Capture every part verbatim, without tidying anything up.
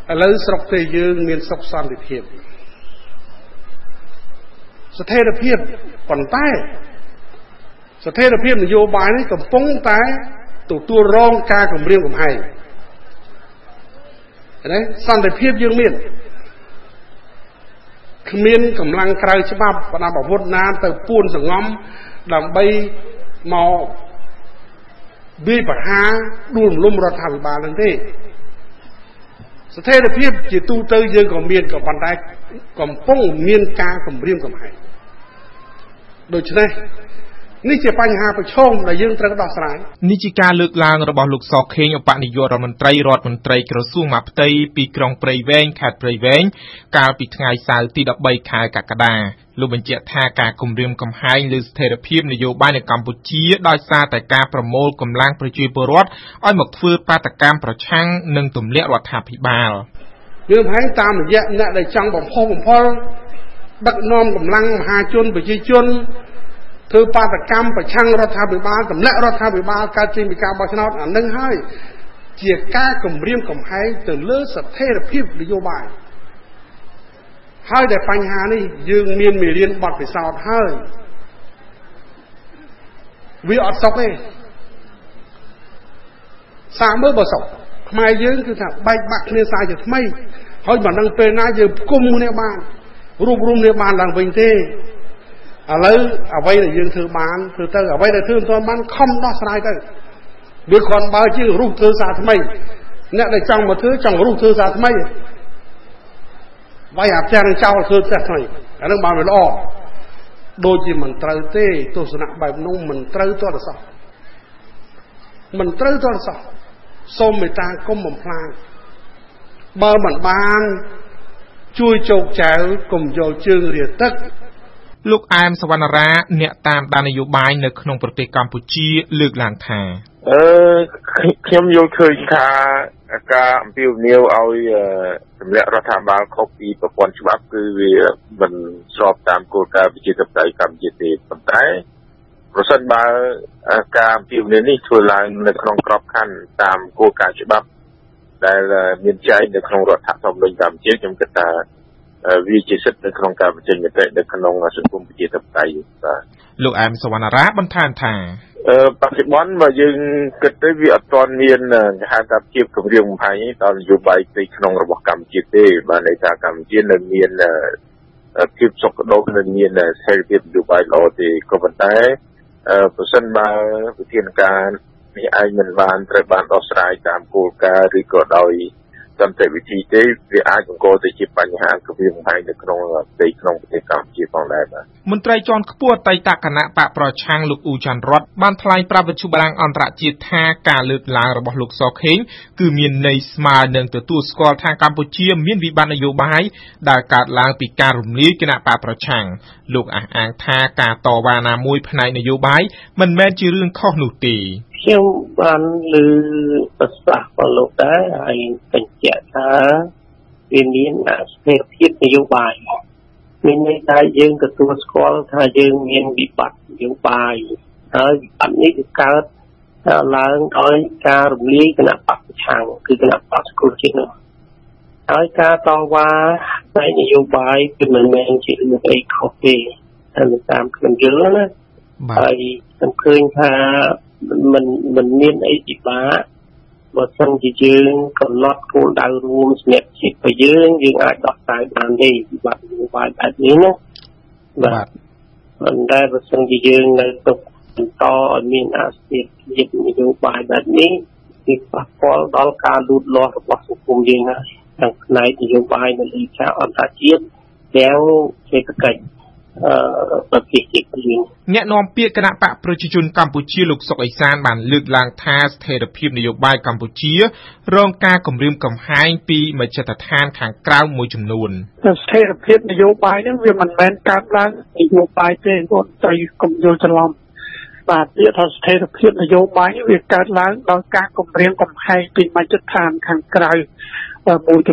ឥឡូវស្រុកទេយើងមានសុខសន្តិភាពស្ថិរភាពប៉ុន្តែស្ថិរភាពនយោបាយនេះកំពុងតែទទួលរងការគំរាមកំហែងណាសន្តិភាពយើងមានគ្មានកម្លាំងក្រៅច្បាប់បណ្ដាប្រវត្តិណាទៅពួនសង្ងំដើម្បីមកវាយប្រហារដួលរំលំរដ្ឋាភិបាលនឹងទេស្ថិរភាពជាទូទៅយើងក៏មានក៏ប៉ុន្តែកំពុងមានការគំរាមកំហែងដូច្នេះនេះជាបញ្ហាប្រឈមដែលយើងត្រូវដោះស្រាយនេះជាការលើកឡើងរបស់លោកសខេងឧបនាយករដ្ឋមន្ត្រីរដ្ឋមន្ត្រីក្រសួងមហាផ្ទៃពីក្រុងព្រៃវែងខេត្តព្រៃវែងកាលពីថ្ងៃសៅរ៍ទី13ខែកក្កដាលោកបញ្ជាក់ថាការគំរាមកំហែងលើស្ថិរភាពនយោបាយនៅកម្ពុជាដោយសារតែការប្រមូលកម្លាំងប្រជាពលរដ្ឋឲ្យមកធ្វើបាតកម្មប្រឆាំងនឹងទម្លាក់រដ្ឋាភិបាលយើងហែងតាមរយៈអ្នកដែលចង់បំផុសបំផុលដឹកនាំកម្លាំងមហាជនប្រជាជនធ្វើបាតកម្មប្រឆាំងរដ្ឋាភិបាលទម្លាក់រដ្ឋាភិបាលកើតចេញពីការបោះឆ្នោតអានឹងហើយជាការគំរាមកំហែងទៅលើស្ថិរភាពនយោបាយហើយតែបញ្ហានេះយើងមានមេរៀនបទពិសោធន៍ហើយវាអត់សុខទេសាកមើលបើសុខខ្មែរយើងគឺថាបែកបាក់គ្នាសាយជាថ្មីហើយមិនដឹងពេលណាយើងផ្គុំគ្នាបានរួបរวมគ្នាបានឡើងវិញទេឥឡូវអ្វីដែលយើងធ្វើបានធ្វើទៅអ្វីដែលធ្វើមិនទាន់បានខំដោះស្រាយទៅវាគ្រាន់បើជារុះធ្វើសារថ្មីអ្នកដែលចង់មកធ្វើចង់រុះធ្វើសារថ្មីវាយអាផ្ទះនឹងចោលធ្វើផ្ទះថ្មីអានឹងបានវាល្អដូចជាមិនត្រូវទេទស្សនៈបែបនោះមិនត្រូវទាល់សោះមិនត្រូវទាល់សោះសូមមេត្តាកុំបំផ្លាញបើមិនបានជួយជោគចៅកុំយកជើងរាទឹកលោកអែមសវណ្ណរាអ្នកតាមដាននយោបាយនៅក្នុងប្រទេសកម្ពុជាលើកឡើងថាអឺខ្ញុំយល់ឃើញថាការអំពាវនាវឲ្យទម្លាក់រដ្ឋាភិបាលខុសពីប្រព័ន្ធច្បាប់គឺវាមិនស្របតាមគោលការណ៍ប្រជាធិបតេយ្យកម្ពុជាទេប៉ុន្តែប្រសិនបើការអំពាវនាវនេះធ្វើឡើងនៅក្នុងក្របខ័ណ្ឌតាមគោលការណ៍ច្បាប់ដែលមានចែងនៅក្នុងរដ្ឋធម្មនុញ្ញកម្ពុជាខ្ញុំគិតថាវាជាសិទ្ធិនៅក្នុងការបញ្ចេញមតិនៅក្នុងសង្គមប្រជាធិបតេយ្យបាទលោកអែមសវណ្ណរាបន្ថែមថាអឺបច្ចុប្បន្នបើយើងគិតទៅវាអត់ទាន់មានគេហៅថាភាពគម្រាមកំហែងដល់នយោបាយផ្ទៃក្នុងរបស់កម្ពុជាទេបាទន័យថាកម្ពុជានៅមានភាពសុខដុមនៅមានស្ថិរភាពនយោបាយល្អទេក៏ប៉ុន្តែប្រសិនបើវិធានការនេះឯងមិនបានត្រូវបានដោះស្រាយតាមគោលការណ៍ឬក៏ដោយសន្តិវិធីទេវាអាចបង្កទៅជាបញ្ហាគម្រាមកំហែងនៅក្នុងផ្ទៃក្នុងប្រទេសកម្ពុជាផងដែរបាទមន្ត្រីជាន់ខ្ពស់អតីតគណៈបកប្រឆាំងលោកអ៊ូច័ន្ទរតបានថ្លែងប្រាប់វិទ្យុបារាំងអន្តរជាតិថាការលើកឡើងរបស់លោកសខេងគឺមានន័យស្មើនឹងទទួលស្គាល់ថាកម្ពុជាមានវិបត្តិនយោបាយដែលកើតឡើងពីការរំលាយគណៈបកប្រឆាំងលោកអះអាងថាការតវ៉ាណាមួយផ្នែកនយោបាយមិនមែនជារឿងខុសនោះទេខ្ញុំបានលើប្រសាសន៍របស់លោកដែរហើយបញ្ជាក់ថាវាមានស្ថិរភាពនយោបាយមានន័យថាយើងទទួលស្គាល់ថាយើងមានវិបត្តិនយោបាយហើយវិបត្តិនេះគឺកើតឡើងដោយការរំលាយគណៈបកប្រឆាំងគឺគណៈបកសង្គ្រោះជាតិនោះហើយការតវ៉ាផ្នែកនយោបាយគឺមិនមែនជារឿងអីខុសទេតាមខ្ញុំយល់ណាហើយខ្ញុំឃើញថាមិនមិនមានអីពិបាកបើសិនជាយើងកំណត់គោលដៅរួមស្នាក់ជាតិរបស់យើងយើងអាចដោះស្រាយបានទេវិបត្តិនយោបាយបែបនេះណាបាទប៉ុន្តែបើសិនជាយើងនៅទុកបន្តឲ្យមានអស្ថិរភាពនយោបាយបែបនេះវាប៉ះពាល់ដល់ការលូតលាស់របស់សង្គមយើងហើយទាំងផ្នែកនយោបាយនៅលើឆាកអន្តរជាតិទាំងសេដ្ឋកិច្ចអឺប្រទេសជាតិយើងអ្នកនាំពាក្យគណៈបកប្រជាជនកម្ពុជាលោកសុកអេសានបានលើកឡើងថាស្ថិរភាពនយោបាយកម្ពុជារងការគំរាមកំហែងពីមជ្ឈដ្ឋានខាងក្រៅមួយចំនួនស្ថិរភាពនយោបាយហ្នឹងវាមិនមែនកើតឡើងនយោបាយទេគាត់ត្រូវកុំយល់ច្រឡំបាទពាក្យថាស្ថិរភាពនយោបាយវាកើតឡើងដោយការគំរាមកំហែងពីមជ្ឈដ្ឋានខាងក្រៅមួយចំនួន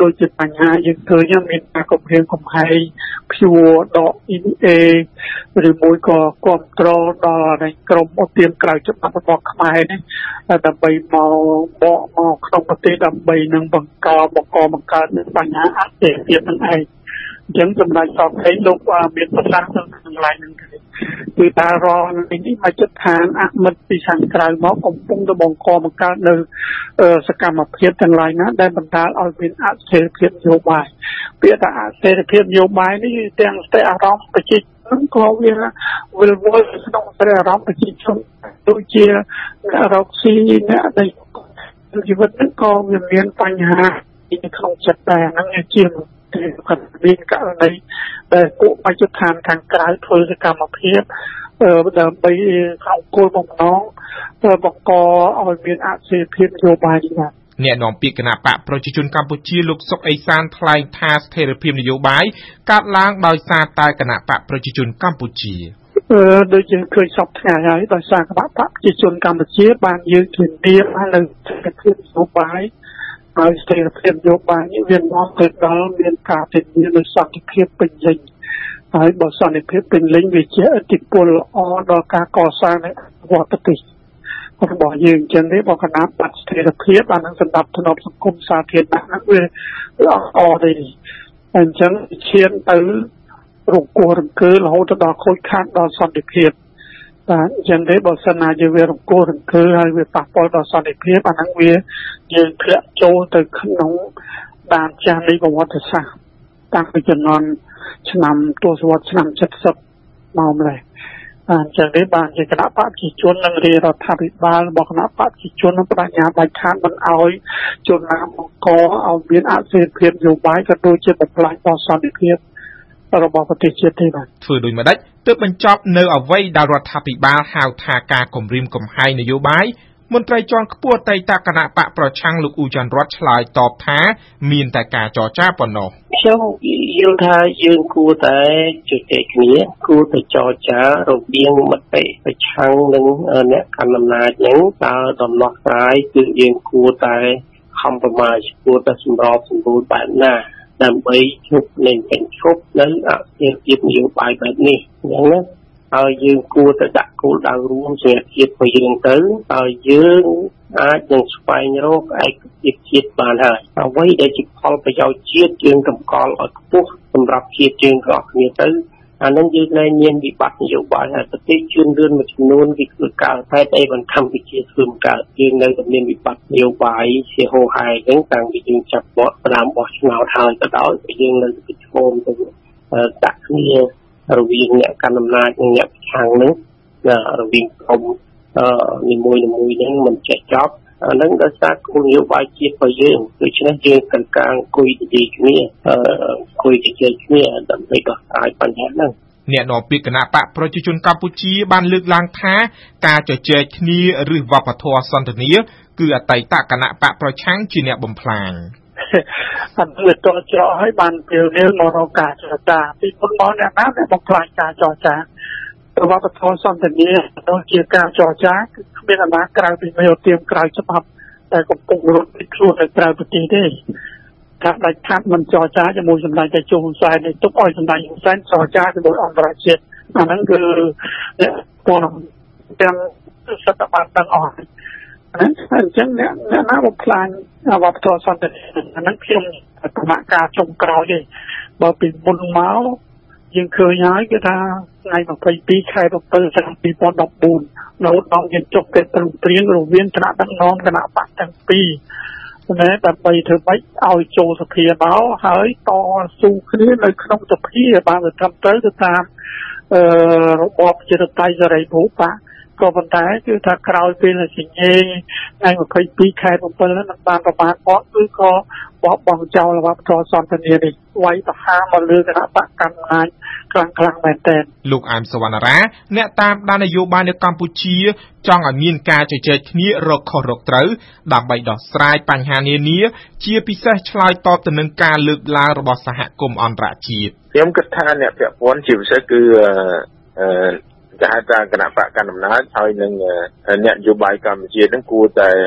ដូចជាបញ្ហាយើងឃើញមានការគម្រាមកំហែងព្យួរដក អ៊ី អេ ឬមួយក៏គ្រប់គ្រងដល់នៃក្រមឧទាមក្រៅច្បាប់របស់ខ្មែរនេះដើម្បីមកបកមកក្នុងប្រទេសដើម្បីនឹងបង្កបង្កបង្កើតនឹងបញ្ហាអតិថិភាពនឹងឯងអញ្ចឹងសម្រាប់សពឯងលោកមានប្រសាសន៍ទៅក្នុងឡាយនឹងគឺថារងនេះមកចិត្តឋានអមិត្តពីខាងក្រៅមកកំពុងតែបង្កបង្កើតនៅសកម្មភាពទាំងឡាយណាដែលបណ្ដាលឲ្យមានអស្ថិរភាពនយោបាយពាក្យថាអស្ថិរភាពនយោបាយនេះទាំងស្ទើរអារម្មណ៍ប្រជាជនក៏វាវិលវល់ក្នុងស្ទើរអារម្មណ៍ប្រជាជនដូចជារកស៊ីអ្នកនៃជីវិតហ្នឹងក៏វាមានបញ្ហាក្នុងចិត្តដែរហ្នឹងជាគាត់មានករណីដែលពួកបច្ចុប្បន្នខាងក្រៅធ្វើសកម្មភាពដើម្បីក្នុងគោលបំណងបង្កឲ្យមានអស្ថិរភាពនយោបាយនេះបាទអ្នកនាំពាក្យគណៈបកប្រជាជនកម្ពុជាលោកសុកអេសានថ្លែងថាស្ថិរភាពនយោបាយកើតឡើងដោយសារតែគណៈបកប្រជាជនកម្ពុជាអឺដូចយើងឃើញសពថ្ងៃហើយដោយសារគណៈបកប្រជាជនកម្ពុជាបានយើងធានានៅស្ថិរភាពនយោបាយហើយស្ថិរភាពនយោបាយនេះវានាំទៅដល់មានការធានានូវសន្តិភាពពេញលេញហើយបើសន្តិភាពពេញលេញវាជាឥទ្ធិពលល្អដល់ការកសាងនៃវត្តទេសរបស់យើងចឹងទេបើគណៈបកស្ថិរភាពអានឹងសម្រាប់ធ្នាប់សង្គមសាធារណៈហ្នឹងវាល្អទេអញ្ចឹងឈានទៅរង្គោះរង្គើរហូតដល់ខូចខាតដល់សន្តិភាពបាទអញ្ចឹងទេបើសិនណាយើងវារង្គោះរង្គើហើយវាប៉ះពាល់ដល់សន្តិភាពអាហ្នឹងវាយើងធ្លាក់ចូលទៅក្នុងដានចាស់នៃប្រវត្តិសាស្ត្រតាំងពីជំនាន់ឆ្នាំទសវត្សរ៍ឆ្នាំเจ็ดสิบមកម្ល៉េះអញ្ចឹងទេបានជាគណៈបកប្រជាជននិងរាជរដ្ឋាភិបាលរបស់គណៈបកប្រជាជននឹងបដិញ្ញាដាច់ខាតមិនអោយជនណាបង្កឲ្យមានអស្ថិរភាពនយោបាយក៏ដូចជាបំផ្លាញដល់សន្តិភាពរបស់ប្រទេសជាតិទេបាទធ្វើដូចម្ដេចទើបបញ្ចប់នៅអ្វីដែលរដ្ឋាភិបាលហៅថាការគំរាមកំហែងនយោបាយមន្ត្រីជាន់ខ្ពស់អតីតគណៈបកប្រឆាំងលោកអ៊ូចន្ទរតឆ្លើយតបថាមានតែការចរចាប៉ុណ្ណោះខ្ញុំយល់ថាយើងគួរតែជជែកគ្នាគួរតែចរចារវាងមតិប្រឆាំងនិងអ្នកកាន់អំណាចហ្នឹងតើដំណោះស្រាយគឺយើងគួរតែ compromise គួរតែសម្របសម្រួលបែបណាដើម្បីជប់លែងបញ្ឈប់នៅអស្ថិរភាពនយោបាយបែបនេះអញ្ចឹងណាហើយយើងគួរតែដាក់គោលដៅរួមជាជាតិរបស់យើងទៅហើយយើងអាចនឹងស្វែងរកឯកភាពជាតិបានហើយអ្វីដែលជាផលប្រយោជន៍ជាតិយើងតម្កល់ឲ្យខ្ពស់សម្រាប់ជាតិយើងទាំងអស់គ្នាទៅអានឹងយើងលែងមានវិបត្តិនយោបាយហើយប្រទេសជឿនលឿនមួយចំនួនវាធ្វើកើតហេតុអីបានកម្ពុជាធ្វើមិនកើតយើងនៅតែមានវិបត្តិនយោបាយជាហូរហែអញ្ចឹងតាំងពីយើងចាប់បកផ្ដើមបោះឆ្នោតហើយទៅដោយយើងនៅតែប្រឈមទៅដាក់គ្នារវាងអ្នកកាន់អំណាចនិងអ្នកប្រឆាំងនឹងរវាងក្រុមនីមួយៗហ្នឹងមិនចេះចប់អានឹងដោយសារគោលនយោបាយជាតិរបស់យើងដូច្នេះយើងកង្កាងអង្គុយនិយាយគ្នាអង្គុយនិយាយគ្នាដើម្បីដោះស្រាយបញ្ហាហ្នឹងអ្នកនាំពាក្យគណៈបកប្រជាជនកម្ពុជាបានលើកឡើងថាការជជែកគ្នាឬវប្បធម៌សន្តិនិកគឺអតីតគណៈបកប្រឆាំងជាអ្នកបំផ្លាញអត់លើតច្រកឲ្យបានពេលនេះមករកការចរចាពីមុនមកអ្នកណាដែលបំផ្លាញការចរចាវប្បធម៌សន្តិនិកដូចជាការចរចាគឺគ្មានអាណាក្រៅពីមេឧទាមក្រៅច្បាប់តែកំពុងរត់ពីខ្លួនទៅក្រៅប្រទេសទេការដាច់ខាតមិនចរចាជាមួយសម្ដេចតេជោហ៊ុនសែននេះទុកឲ្យសម្ដេចហ៊ុនសែនចរចាជាមួយអន្តរជាតិអាហ្នឹងគឺពលទាំងសតបទាំងអស់អញ្ចឹងអ្នកណាបំផ្លាញវប្បធម៌សន្តិនិកអាហ្នឹងខ្ញុំដំណាក់កាលចុងក្រោយទេបើពីមុនមកយើងឃើញហើយគឺថាថ្ងៃยี่สิบสองខែតុលាឆ្នាំยี่สิบสิบสี่នៅដល់យើងចុះកិច្ចព្រមព្រៀងរវាងគណៈដឹកនាំគណៈបកទាំងពីរតែដើម្បីធ្វើម៉េចឲ្យចូលសភាមកហើយតស៊ូគ្នានៅក្នុងសភាបានត្រឹមត្រូវទៅតាមអឺរបបជាតៃសេរីភូប៉ាក៏ប៉ុន្តែគឺថាក្រោយពេលសញ្ញេថ្ងៃยี่สิบสองខែតុលាហ្នឹងមិនបានប្រមាណផងគឺក៏បោះបង់ចោលវប្បធម៌សន្តិនិកនេះវាយប្រហារមកលើគណៈបកកាន់អំណាចខ្លាំងខ្លាំងមែនទែនលោកអែមសវណ្ណារាអ្នកតាមដាននយោបាយនៅកម្ពុជាចង់ឲ្យមានការជជែកគ្នារកខុសរកត្រូវដើម្បីដោះស្រាយបញ្ហានានាជាពិសេសឆ្លើយតបទៅនឹងការលើកឡើងរបស់សហគមន៍អន្តរជាតិខ្ញុំគិតថាអ្នកពាក់ព័ន្ធជាពិសេសគឺអឺគេហៅថាគណៈបកកណ្ដាលអំណាចហើយនឹងអ្នកនយោបាយកម្ពុជានឹងគួរតែ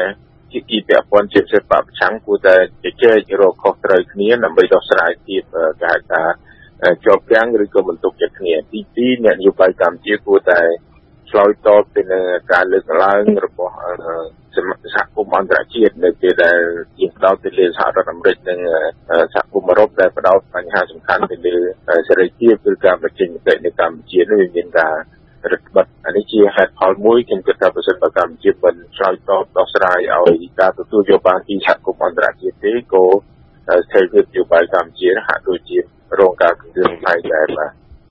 ជាគីពាក់ព័ន្ធជាពិសេសបពប្រឆាំងគួរតែជជែករកខុសត្រូវគ្នាដើម្បីដោះស្រាយភាពគេហៅថាជាប់គាំងឬក៏បន្ទុកចិត្តគ្នាទីពីរអ្នកនយោបាយកម្ពុជាគួរតែឆ្លើយតបទៅនឹងការលើកឡើងរបស់សហគមន៍អន្តរជាតិនៅពេលដែលយើងផ្ដោតទៅលើសហរដ្ឋអាមេរិកនិងសហគមន៍អឺរ៉ុបដែលផ្ដោតបញ្ហាសំខាន់ទៅលើសេរីភាពឬការបញ្ចេញមតិនៅកម្ពុជានោះវាមានការរឹតបន្តឹងអានេះជាហេតុផលមួយខ្ញុំគិតថាប្រសិនបើកម្ពុជាមិនឆ្លើយតបដោះស្រាយឲ្យការទទួលយកបានពីសហគមន៍អន្តរជាតិទេក៏ស្ថិរភាពនយោបាយកម្ពុជាហាក់ដូចជារងការគំរាមកំហែងដែរបាទ